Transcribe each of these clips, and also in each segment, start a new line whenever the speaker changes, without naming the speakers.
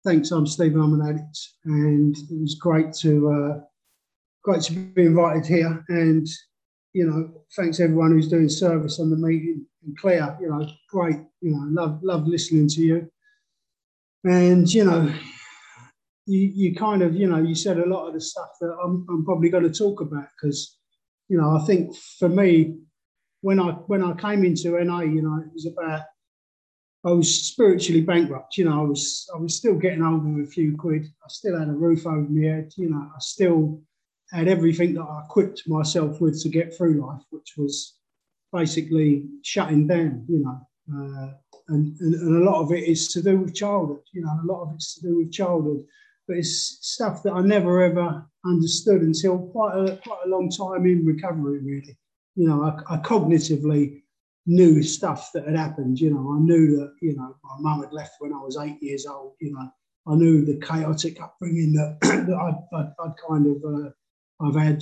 thanks. I'm Stephen. I'm an addict, and it was great to be invited here. And thanks everyone who's doing service on the meeting. And Claire, great. Love listening to you. And you kind of you said a lot of the stuff that I'm probably going to talk about, because I think for me, when I came into NA, it was about, I was spiritually bankrupt. I was still getting over with a few quid. I still had a roof over my head. I still had everything that I equipped myself with to get through life, which was basically shutting down. And a lot of it is to do with childhood. A lot of it's to do with childhood, but it's stuff that I never ever understood until quite a long time in recovery. Really, I cognitively knew stuff that had happened. I knew that, my mum had left when I was 8 years old. I knew the chaotic upbringing that, that I'd kind of, I've had,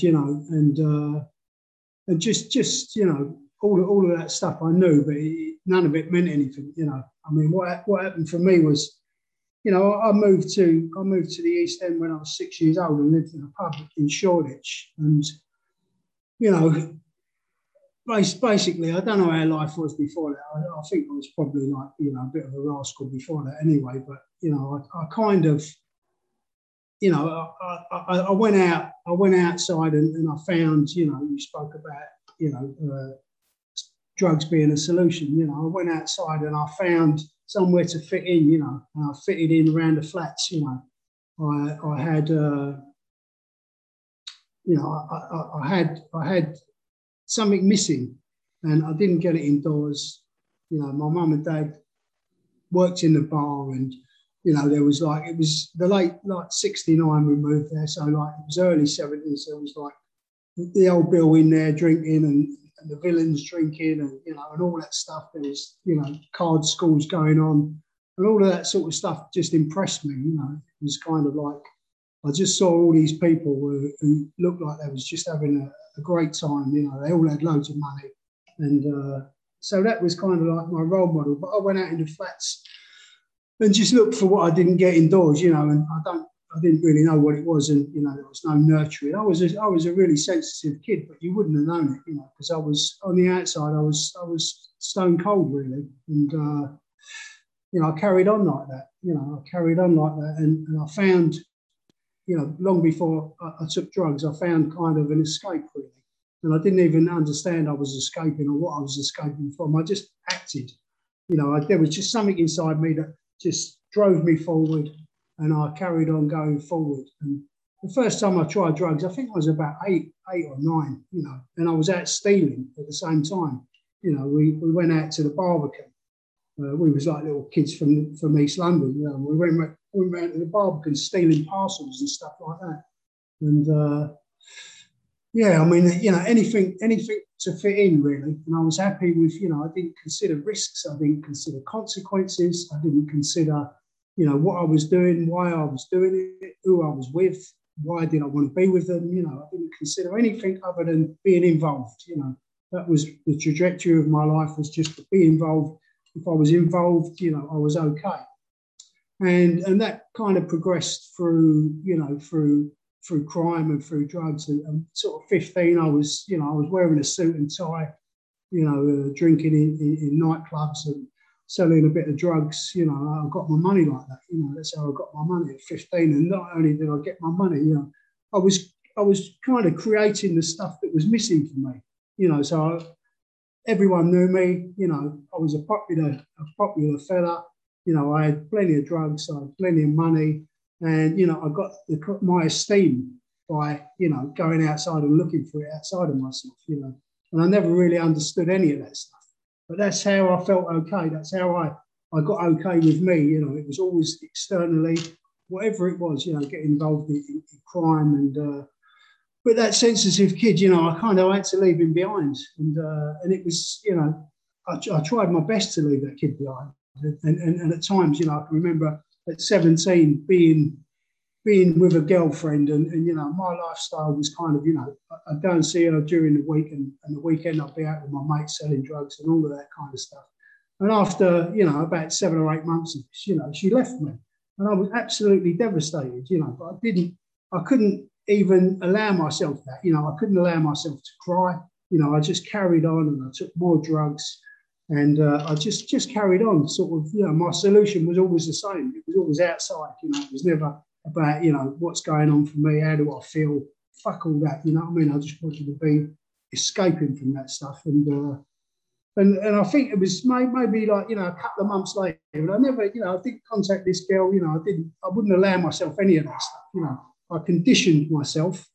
and just all of that stuff I knew, but none of it meant anything. I mean, what happened for me was, I moved to the East End when I was 6 years old and lived in a pub in Shoreditch. And, basically, I don't know how life was before that. I think I was probably like, a bit of a rascal before that anyway. But, I kind of, I went outside and I found, you spoke about, drugs being a solution. I went outside and I found somewhere to fit in, and I fitted in around the flats. I had, I had something missing, and I didn't get it indoors. My mum and dad worked in the bar, and there was it was the late 69 we moved there, so it was early 70s. So it was the old Bill in there drinking and the villains drinking and all that stuff. There was card schools going on, and all of that sort of stuff just impressed me. It was kind of I just saw all these people who looked like they was just having a great time. They all had loads of money, and so that was kind of like my role model. But I went out into flats and just looked for what I didn't get indoors, and I didn't really know what it was, and there was no nurturing. I was a really sensitive kid, but you wouldn't have known it, because I was on the outside. I was stone cold, really, and I carried on like that. And I found, long before I took drugs, I found kind of an escape, really. And I didn't even understand I was escaping or what I was escaping from. I just acted. There was just something inside me that just drove me forward, and I carried on going forward. And the first time I tried drugs, I think I was about eight or nine, and I was out stealing at the same time. We went out to the Barbican. We was like little kids from East London. We went to the Barbican stealing parcels and stuff like that. And anything to fit in, really. And I was happy with, I didn't consider risks, I didn't consider consequences, I didn't consider, what I was doing, why I was doing it, who I was with, why did I want to be with them. I didn't consider anything other than being involved. That was the trajectory of my life, was just to be involved. If I was involved, I was okay. And that kind of progressed through, through crime and through drugs. And sort of 15, I was wearing a suit and tie, drinking in nightclubs and selling a bit of drugs. I got my money like that. That's how I got my money at 15. And not only did I get my money, I was kind of creating the stuff that was missing for me. Everyone knew me. I was a popular fella. I had plenty of drugs, I had plenty of money, and I got my esteem by going outside and looking for it outside of myself. And I never really understood any of that stuff. But that's how I felt okay. That's how I got okay with me. It was always externally, whatever it was. Getting involved in crime and. But that sensitive kid, I kind of had to leave him behind, and it was, I tried my best to leave that kid behind, and at times, I can remember at 17 being with a girlfriend, and my lifestyle was kind of, I'd go and see her during the week, and the weekend I'd be out with my mates selling drugs and all of that kind of stuff. And after, about 7 or 8 months, she left me. And I was absolutely devastated, but I couldn't even allow myself that, I couldn't allow myself to cry. I just carried on and I took more drugs and I just carried on sort of, my solution was always the same. It was always outside, it was never about, what's going on for me, how do I feel, fuck all that, you know what I mean? I just wanted to be escaping from that stuff. And I think it was maybe like, a couple of months later, but I never, I didn't contact this girl, I wouldn't allow myself any of that stuff, I conditioned myself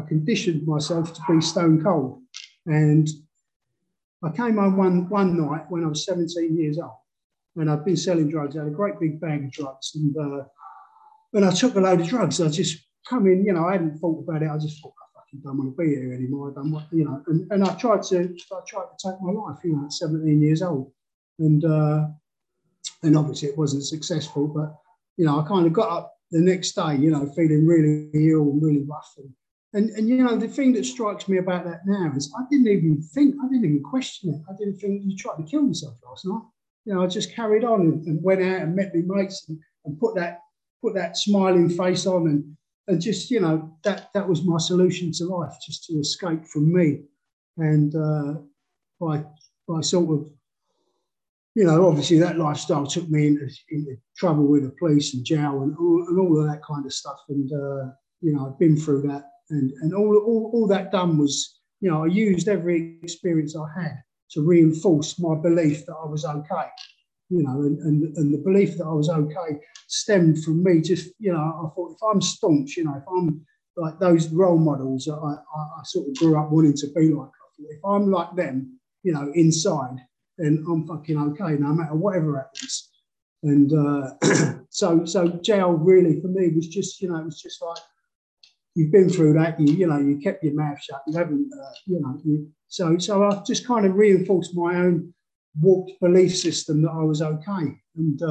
to be stone cold. And I came home one night when I was 17 years old and I'd been selling drugs. I had a great big bag of drugs and I took a load of drugs. I just come in, I hadn't thought about it. I just thought, I fucking don't want to be here anymore. I don't want, and I tried to take my life, at 17 years old. And obviously it wasn't successful, but, I kind of got up the next day, feeling really ill and really rough. And the thing that strikes me about that now is I didn't even question it. I didn't think you tried to kill yourself last night. I just carried on and went out and met my mates and put that smiling face on and just, that was my solution to life, just to escape from me. And by sort of, obviously that lifestyle took me into trouble with the police and jail and all of that kind of stuff. And, I've been through that. And all that done was, I used every experience I had to reinforce my belief that I was okay, and the belief that I was okay stemmed from me just, I thought if I'm staunch, if I'm like those role models that I sort of grew up wanting to be like, if I'm like them, inside, then I'm fucking okay no matter whatever happens. And so jail really for me was just, it was just like, you've been through that, you kept your mouth shut, you haven't, so I've just kind of reinforced my own warped belief system that I was okay. And,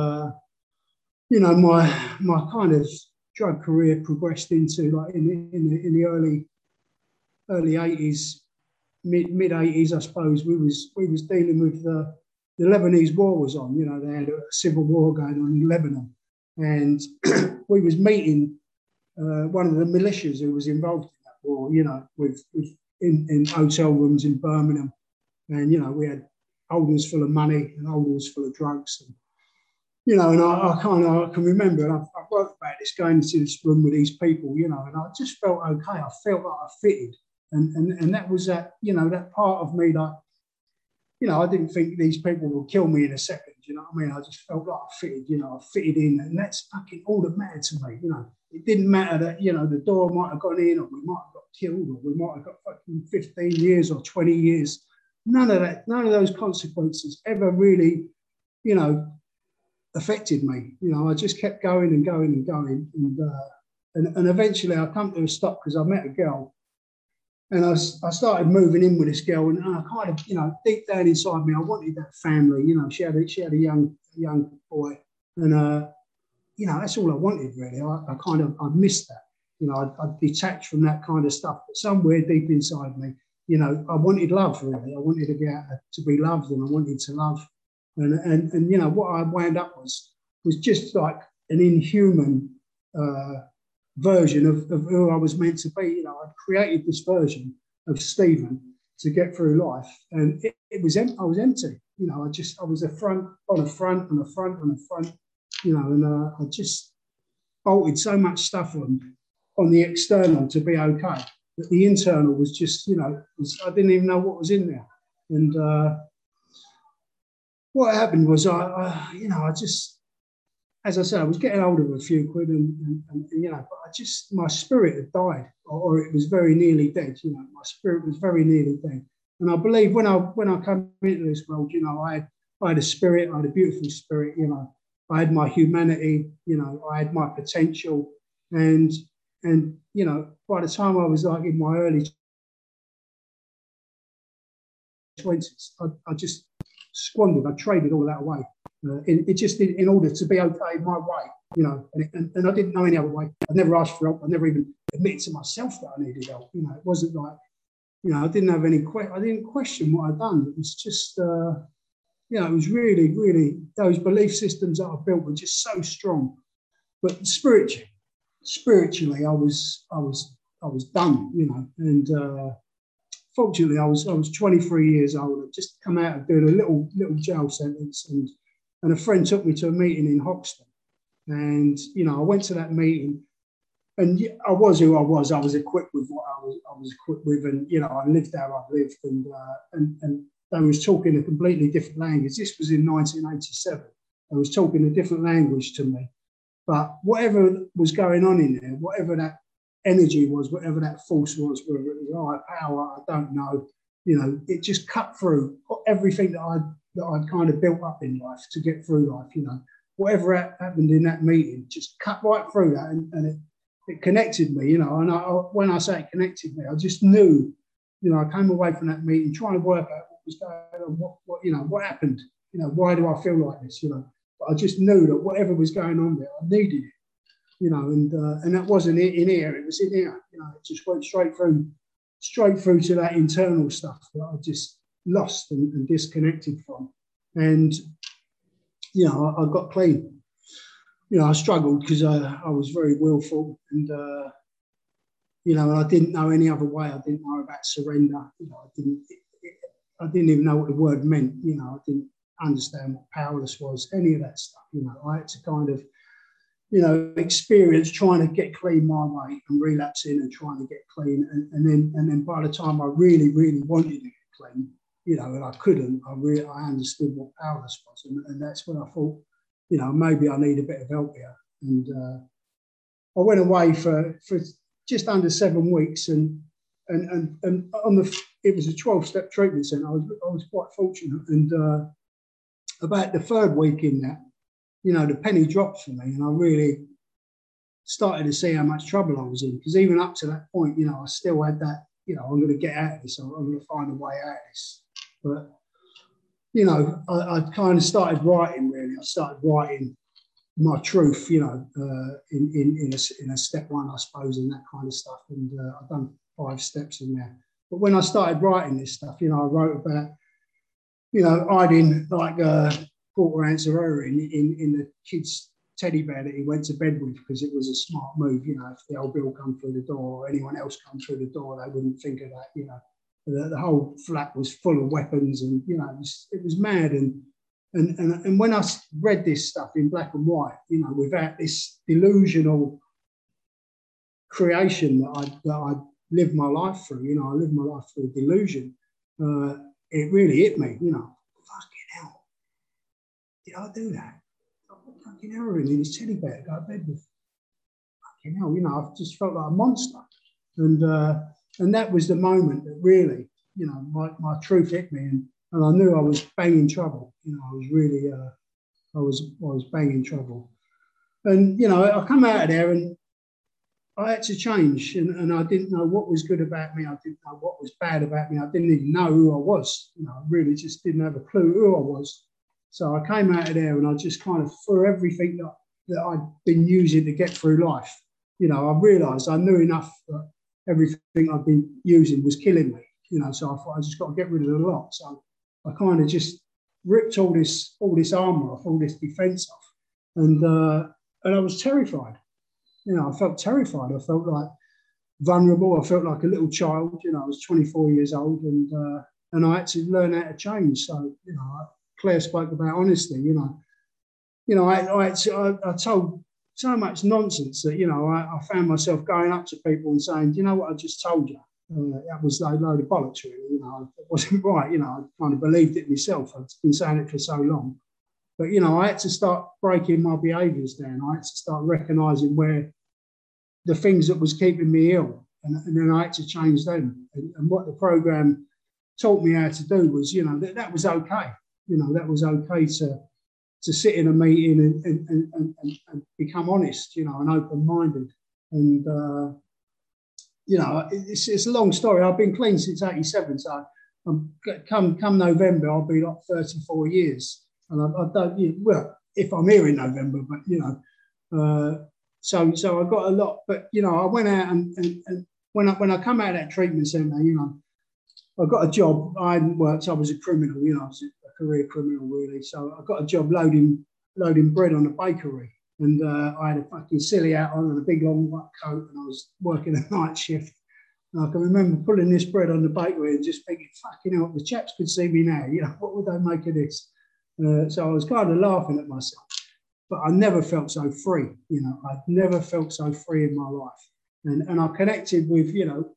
my kind of drug career progressed into like in the early 80s, mid 80s, I suppose. We was dealing with the Lebanese war was on, they had a civil war going on in Lebanon. And we was meeting one of the militias who was involved in that war, in hotel rooms in Birmingham. And, we had holders full of money and holders full of drugs. And, and I can remember, and I wrote about this, going into this room with these people, and I just felt okay. I felt like I fitted. And that was that, that part of me that, I didn't think these people would kill me in a second, you know what I mean? I just felt like I fitted, I fitted in, and that's fucking all that mattered to me, It didn't matter that, the door might have gone in, or we might have got killed, or we might have got fucking 15 years or 20 years. None of those consequences ever really, affected me. I just kept going and going and going. And eventually I come to a stop because I met a girl. And I started moving in with this girl, and I kind of, deep down inside me, I wanted that family. She had a young boy, and that's all I wanted really. I missed that. I detached from that kind of stuff, but somewhere deep inside me, I wanted love really. I wanted to get out to be loved, and I wanted to love, and what I wound up was just like an inhuman version of who I was meant to be. I created this version of Stephen to get through life, and I was empty. I was a front on a front and a front on a front, and I just bolted so much stuff on the external to be okay, that the internal was just, I didn't even know what was in there. And what happened was I just, as I said, I was getting hold of a few quid, and but my spirit had died, or it was very nearly dead. My spirit was very nearly dead. And I believe when I came into this world, I had a spirit, I had a beautiful spirit. I had my humanity. I had my potential, and by the time I was like in my early 20s, I just squandered. I traded all that away. In order to be okay my way, and I didn't know any other way. I never asked for help. I never even admitted to myself that I needed help. It wasn't like, I didn't have any. I didn't question what I'd done. It was just, it was really, really, those belief systems that I built were just so strong but spiritually, I was done, you know. And fortunately, I was 23 years old. I'd just come out of doing a little jail sentence, and a friend took me to a meeting in Hoxton. And you know, I went to that meeting, and I was who I was. I was equipped with what I was equipped with, and you know, I lived how I lived, and they was talking a completely different language. This was in 1987. They was talking a different language to me. But whatever was going on in there, whatever that energy was, whatever that force was, whether it was higher power, I don't know. You know, it just cut through everything that I'd kind of built up in life to get through life. You know, whatever happened in that meeting just cut right through that, and it connected me. You know, and when I say it connected me, I just knew. You know, I came away from that meeting trying to work out what was going on, what you know, what happened. You know, why do I feel like this? You know. But I just knew that whatever was going on there, I needed it, you know, and that wasn't in here; it was in here. You know, it just went straight through to that internal stuff that I just lost and disconnected from. And you know, I got clean. You know, I struggled because I was very willful, and you know, I didn't know any other way. I didn't know about surrender. You know, I didn't even know what the word meant. You know, I didn't understand what powerless was, any of that stuff. You know, I had to kind of, you know, experience trying to get clean my way and relapsing and trying to get clean. And then by the time I really wanted to get clean, you know, and I couldn't, I understood what powerless was. And that's when I thought, you know, maybe I need a bit of help here. And I went away for just under 7 weeks, and it was a 12-step treatment centre. I was quite fortunate, and about the third week in that, you know, the penny dropped for me, and I really started to see how much trouble I was in. Because even up to that point, you know, I still had that, you know, I'm going to get out of this. I'm going to find a way out of this. But, you know, I kind of started writing, really. I started writing my truth, you know, in a step one, I suppose, and that kind of stuff. And I've done 5 steps in there. But when I started writing this stuff, you know, I wrote about, you know, hiding like a quarter ounce of heroin in the kid's teddy bear that he went to bed with, because it was a smart move. You know, if the old Bill come through the door or anyone else come through the door, they wouldn't think of that. You know, the whole flat was full of weapons, and you know, it was mad. And when I read this stuff in black and white, you know, without this delusional creation that I lived my life through, you know, I lived my life through a delusion. It really hit me, you know. Fucking hell, did I do that? I put fucking heroin in his teddy bear to go to bed with. Fucking hell, you know, I just felt like a monster. And that was the moment that really, you know, my truth hit me, and I knew I was banging trouble. You know, I was really, I was banging trouble. And, you know, I come out of there and I had to change, and I didn't know what was good about me. I didn't know what was bad about me. I didn't even know who I was. You know, I really just didn't have a clue who I was. So I came out of there and I just kind of threw everything that I'd been using to get through life. You know, I realised I knew enough that everything I'd been using was killing me. You know, so I thought I just got to get rid of the lot. So I kind of just ripped all this armour off, all this defence off, and I was terrified. You know, I felt terrified. I felt like vulnerable. I felt like a little child. You know, I was 24 years old, and I had to learn how to change. So, you know, Claire spoke about honesty. You know, I told so much nonsense that, you know, I found myself going up to people and saying, "Do you know what I just told you?" That was a load of bollocks, really. You know, it wasn't right. You know, I kind of believed it myself. I'd been saying it for so long. But, you know, I had to start breaking my behaviours down. I had to start recognising where the things that was keeping me ill, and then I had to change them. And what the program taught me how to do was, you know, that was okay. You know, that was okay to sit in a meeting and become honest, you know, and open-minded. And, you know, it's a long story. I've been clean since 87, so come November, I'll be like 34 years. And I don't, you know, well, if I'm here in November, but, you know, so I got a lot. But, you know, I went out and when I come out of that treatment centre, you know, I got a job. I hadn't worked. I was a criminal, you know, I was a career criminal, really. So I got a job loading bread on a bakery. And I had a fucking silly hat on and a big long white coat, and I was working a night shift. And I can remember pulling this bread on the bakery and just thinking, fucking hell, if the chaps could see me now, you know, what would they make of this? So I was kind of laughing at myself, but I never felt so free. You know, I'd never felt so free in my life. And I connected with, you know,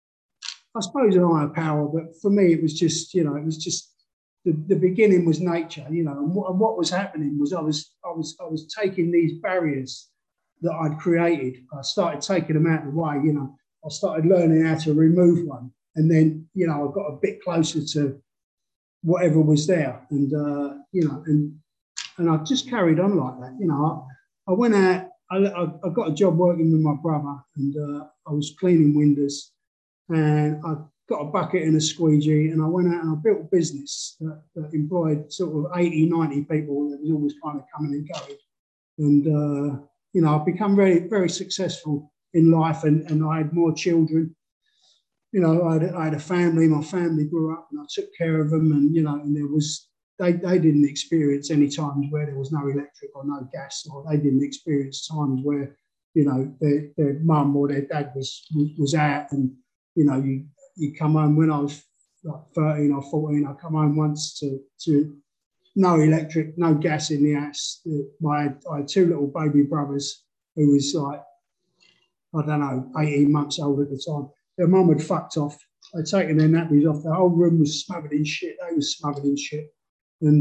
I suppose an higher power, but for me, it was just, you know, it was just the beginning was nature, you know, and what was happening was I was taking these barriers that I'd created. I started taking them out of the way, you know. I started learning how to remove one, and then, you know, I got a bit closer to whatever was there, and you know, and I just carried on like that. You know, I went out. I got a job working with my brother, and I was cleaning windows, and I got a bucket and a squeegee, and I went out and I built a business that employed sort of 80, 90 people. That was always kind of coming and going. And, you know, I've become very, very successful in life, and I had more children. You know, I had a family. My family grew up, and I took care of them. And, you know, and they didn't experience any times where there was no electric or no gas, or they didn't experience times where, you know, their mum or their dad was out, and, you know, you come home. When I was like 13 or 14, I come home once to no electric, no gas in the house. I had two little baby brothers who was like, I don't know, 18 months old at the time. Their mum had fucked off. They'd taken their nappies off. The whole room was smothered in shit. They were smothered in shit. And,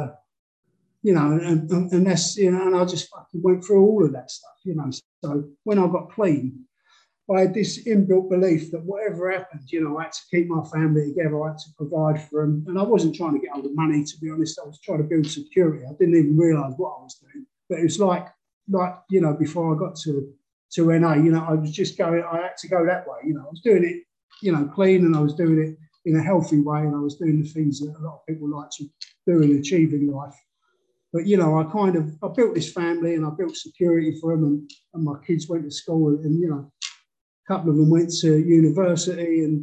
you know, and that's, you know, and I just fucking went through all of that stuff, you know. So when I got clean, I had this inbuilt belief that whatever happened, you know, I had to keep my family together. I had to provide for them. And I wasn't trying to get all the money, to be honest. I was trying to build security. I didn't even realise what I was doing. But it was like, you know, before I got to NA, you know, I was just going, I had to go that way. You know, I was doing it, you know, clean, and I was doing it in a healthy way, and I was doing the things that a lot of people like to do and achieve in life. But, you know, I built this family, and I built security for them, and my kids went to school, and, you know, a couple of them went to university, and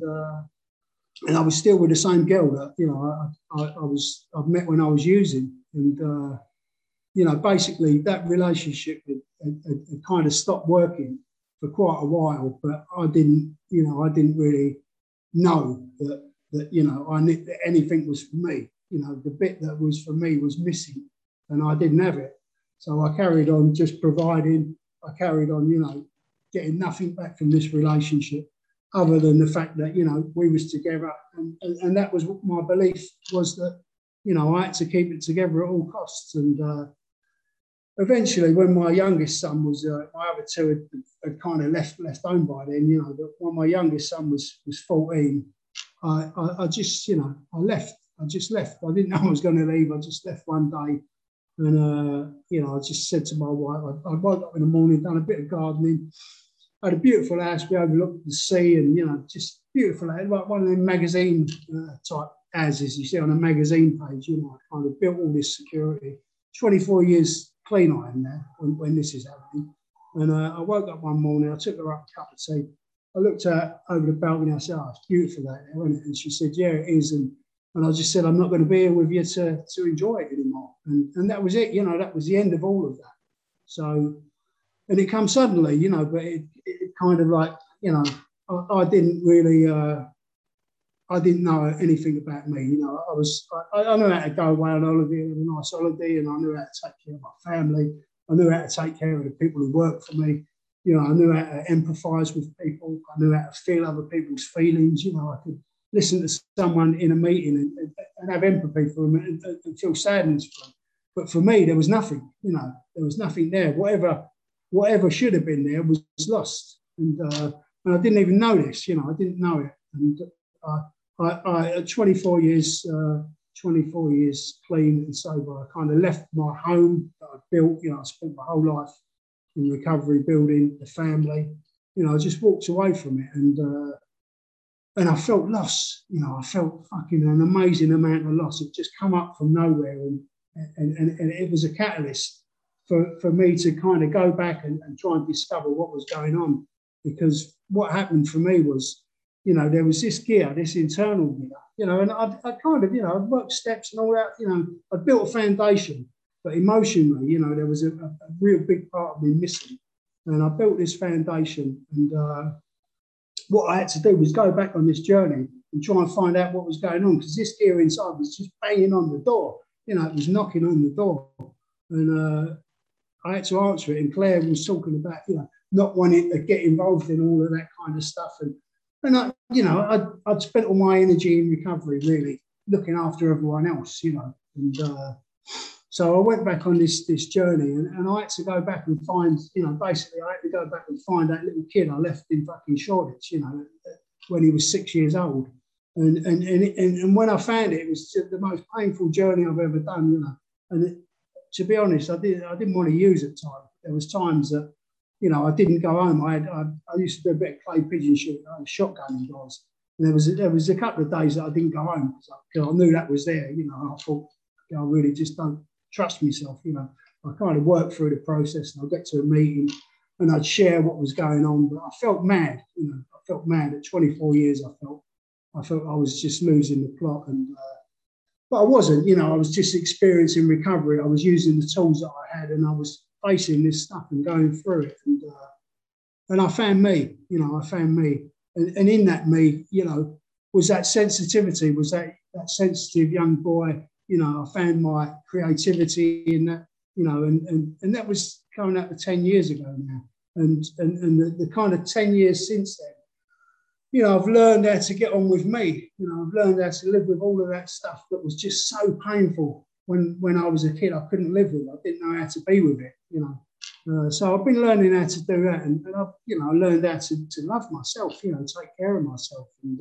I was still with the same girl that, you know, I've met when I was using. And, you know, basically that relationship had kind of stopped working for quite a while, but I didn't really know that, you know, I knew that anything was for me. You know, the bit that was for me was missing, and I didn't have it. So I carried on just providing. I carried on, you know, getting nothing back from this relationship other than the fact that, you know, we was together. And that was what my belief was, that, you know, I had to keep it together at all costs. And eventually, when my youngest son was, my other two had kind of left home by then, you know, but when my youngest son was 14, I just, you know, I left. I just left. I didn't know I was going to leave. I just left one day. And, you know, I just said to my wife, I woke up in the morning, done a bit of gardening. I had a beautiful house. We overlooked the sea, and, you know, just beautiful. Like one of them magazine type houses you see on a magazine page. You know, I kind of built all this security. 24 years clean I am now when this is happening. And I woke up one morning, I took her up a cup of tea. I looked out over the balcony, I said, oh, it's beautiful out there, isn't it? And she said, yeah, it is. And I just said, I'm not going to be here with you to enjoy it anymore. And that was it, you know, that was the end of all of that. So, and it comes suddenly, you know, but it kind of like, you know, I didn't really, I didn't know anything about me. You know, I knew how to go away on holiday, have a nice holiday, and I knew how to take care of my family. I knew how to take care of the people who work for me. You know, I knew how to empathise with people. I knew how to feel other people's feelings. You know, I could listen to someone in a meeting and have empathy for them and feel sadness for them. But for me, there was nothing. You know, there was nothing there. Whatever should have been there was lost. And I didn't even know this. You know, I didn't know it. And I at 24 years clean and sober, I kind of left my home that I built. You know, I spent my whole life in recovery, building the family. You know, I just walked away from it, and I felt loss. You know, I felt fucking an amazing amount of loss. It just come up from nowhere, and it was a catalyst for me to kind of go back and try and discover what was going on. Because what happened for me was, you know, there was this gear, this internal gear, you know, and I kind of, you know, I'd worked steps and all that, you know, I'd built a foundation. But emotionally, you know, there was a real big part of me missing. And I built this foundation. And what I had to do was go back on this journey and try and find out what was going on, because this gear inside was just banging on the door. You know, it was knocking on the door. And I had to answer it. And Claire was talking about, you know, not wanting to get involved in all of that kind of stuff. And I, you know, I'd spent all my energy in recovery, really, looking after everyone else, you know. And so I went back on this journey, and I had to go back and find, you know, basically I had to go back and find that little kid I left in fucking Shoreditch, you know, when he was 6 years old. And when I found it, it was the most painful journey I've ever done, you know. And to be honest, I didn't want to use it at times. There was times that, you know, I didn't go home. I used to do a bit of clay pigeon shooting, shotgunning guys. And there was a couple of days that I didn't go home because I knew that was there, you know. And I thought, I really just don't trust myself, you know. I kind of worked through the process, and I'd get to a meeting and I'd share what was going on. But I felt mad, you know. I felt mad at 24 years. I felt I was just losing the plot. But I wasn't, you know. I was just experiencing recovery. I was using the tools that I had, and I was facing this stuff and going through it. And I found me, you know. I found me. And in that me, you know, was that sensitivity, was that sensitive young boy. You know, I found my creativity in that, you know, and that was coming up to 10 years ago now. And the kind of 10 years since then, you know, I've learned how to get on with me. You know, I've learned how to live with all of that stuff that was just so painful when I was a kid. I couldn't live with it. I didn't know how to be with it, you know. So I've been learning how to do that. And I've, you know, I learned how to love myself, you know, take care of myself and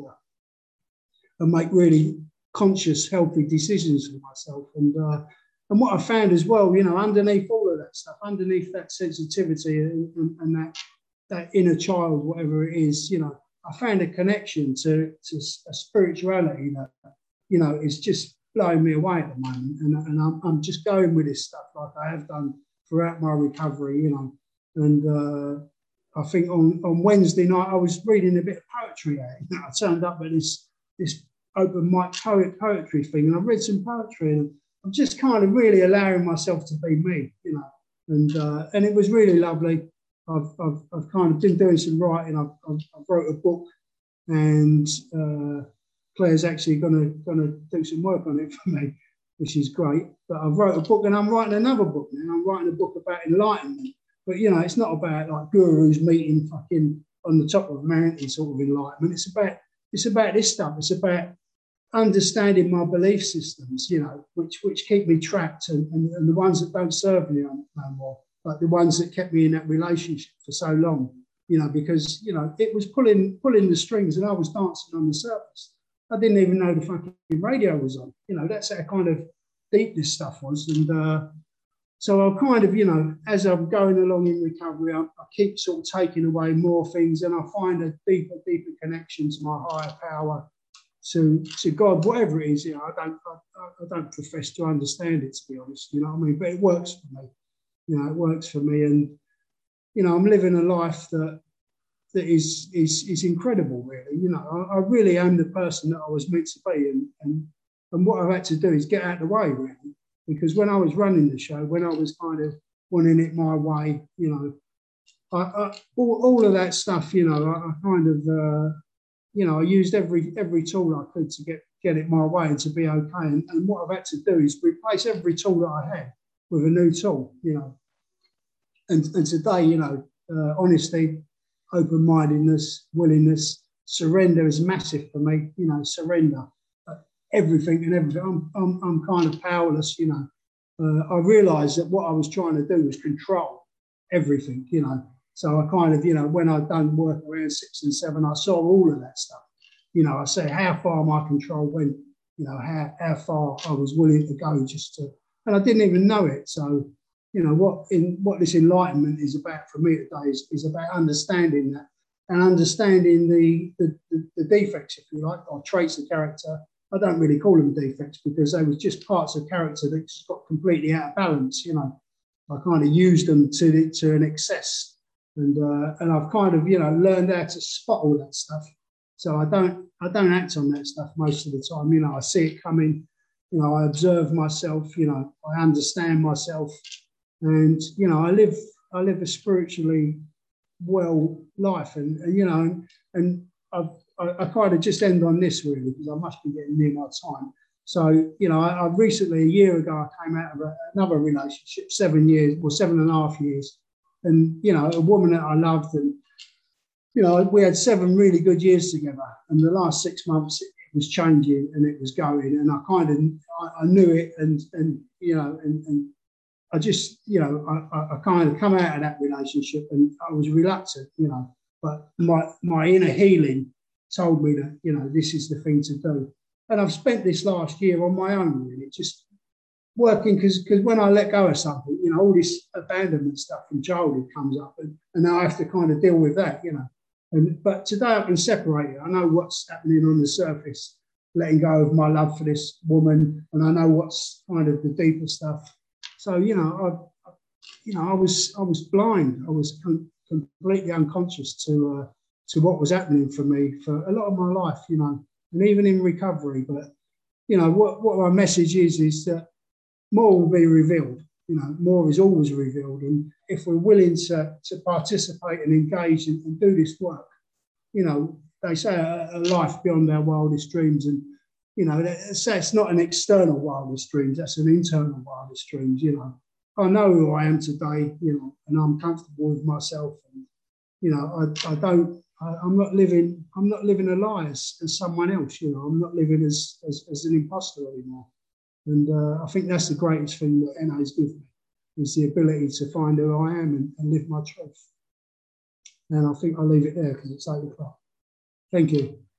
make really conscious, healthy decisions for myself. And what I found as well, you know, underneath all of that stuff, underneath that sensitivity and that inner child, whatever it is, you know, I found a connection to a spirituality that, you know, is just blowing me away at the moment. And I'm just going with this stuff like I have done throughout my recovery, you know. And I think on Wednesday night, I was reading a bit of poetry there. You know, I turned up at this open mic poetry thing, and I read some poetry, and I'm just kind of really allowing myself to be me, you know. And it was really lovely. I've kind of been doing some writing. I've wrote a book, and Claire's actually going to do some work on it for me, which is great. But I've wrote a book, and I'm writing another book now. I'm writing a book about enlightenment. But, you know, it's not about like gurus meeting fucking on the top of a mountain sort of enlightenment. It's about this stuff. It's about understanding my belief systems, you know, which keep me trapped, and the ones that don't serve me no more, like the ones that kept me in that relationship for so long, you know, because, you know, it was pulling the strings and I was dancing on the surface. I didn't even know the fucking radio was on. You know, that's how kind of deep this stuff was. And so I kind of, you know, as I'm going along in recovery, I keep sort of taking away more things, and I find a deeper connection to my higher power, to God, whatever it is. You know, I don't profess to understand it, to be honest. You know what I mean? But it works for me. You know, it works for me, and you know, I'm living a life that is incredible. Really, you know, I really am the person that I was meant to be, and what I've had to do is get out of the way, really. Because when I was running the show, when I was kind of wanting it my way, you know, all of that stuff, you know, I kind of, you know, I used every tool I could to get it my way and to be okay. And what I've had to do is replace every tool that I had with a new tool, you know. And today, you know, honesty, open-mindedness, willingness, surrender is massive for me, you know, surrender. Everything. I'm kind of powerless, you know. I realised that what I was trying to do was control everything, you know. So I kind of, you know, when I'd done work around 6 and 7, I saw all of that stuff. You know, I say how far my control went, you know, how far I was willing to go and I didn't even know it. So, you know, what this enlightenment is about for me today is about understanding that, and understanding the defects, if you like, or traits of character. I don't really call them defects because they were just parts of character that just got completely out of balance. You know, I kind of used them to an excess, and I've kind of, you know, learned how to spot all that stuff. So I don't act on that stuff most of the time. You know, I see it coming, You know, I observe myself. You know, I understand myself, and you know, I live a spiritually well life, and you know, and I kind of just end on this really because I must be getting near my time. So, you know, I recently, a year ago, I came out of another relationship, 7 years, well, 7.5 years. And, you know, a woman that I loved. And, you know, we had 7 really good years together. And the last 6 months, it was changing and it was going. And I kind of, I knew it. And you know, and I just, you know, I kind of come out of that relationship and I was reluctant, you know, but my inner healing told me that, you know, this is the thing to do. And I've spent this last year on my own, really, just working because when I let go of something, you know, all this abandonment stuff from childhood comes up and I have to kind of deal with that, you know. But today I can separate it. I know what's happening on the surface, letting go of my love for this woman, and I know what's kind of the deeper stuff. So, you know, I was blind. I was completely unconscious to what was happening for me for a lot of my life, you know, and even in recovery. But, you know, what my message is that more will be revealed. You know, more is always revealed. And if we're willing to participate and engage and do this work, you know, they say a life beyond our wildest dreams. And, you know, it's not an external wildest dreams, that's an internal wildest dreams, you know. I know who I am today, you know, and I'm comfortable with myself. And, you know, I'm not living a lie as someone else, you know. I'm not living as an imposter anymore. And I think that's the greatest thing that NA's given me, is the ability to find who I am and live my truth. And I think I'll leave it there because it's 8 o'clock. Thank you.